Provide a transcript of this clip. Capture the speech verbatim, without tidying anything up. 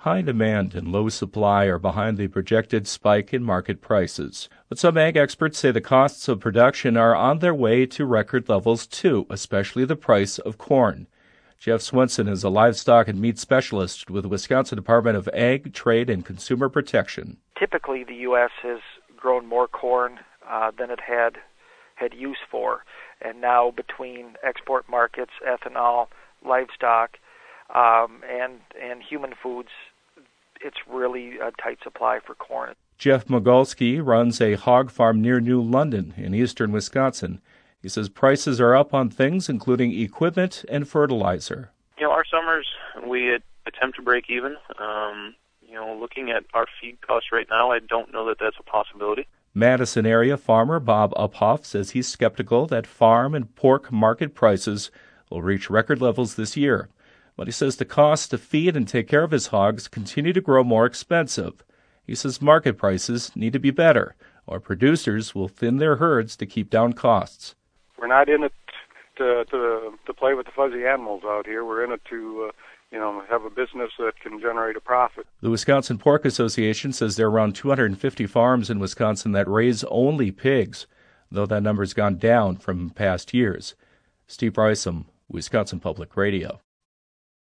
High demand and low supply are behind the projected spike in market prices. But some ag experts say the costs of production are on their way to record levels too, especially the price of corn. Jeff Swenson is a livestock and meat specialist with the Wisconsin Department of Ag, Trade, and Consumer Protection. Typically, the U S has grown more corn uh, than it had had use for, and now between export markets, ethanol, livestock, um, and and human foods, it's really a tight supply for corn. Jeff Mogulski runs a hog farm near New London in eastern Wisconsin. He says prices are up on things including equipment and fertilizer. You know, our summers, we attempt to break even. Um, you know, looking at our feed costs right now, I don't know that that's a possibility. Madison area farmer Bob Uphoff says he's skeptical that farm and pork market prices will reach record levels this year. But he says the costs to feed and take care of his hogs continue to grow more expensive. He says market prices need to be better, or producers will thin their herds to keep down costs. We're not in it to to, to play with the fuzzy animals out here. We're in it to, uh, you know, have a business that can generate a profit. The Wisconsin Pork Association says there are around two hundred fifty farms in Wisconsin that raise only pigs, though that number's gone down from past years. Steve Brysom, Wisconsin Public Radio.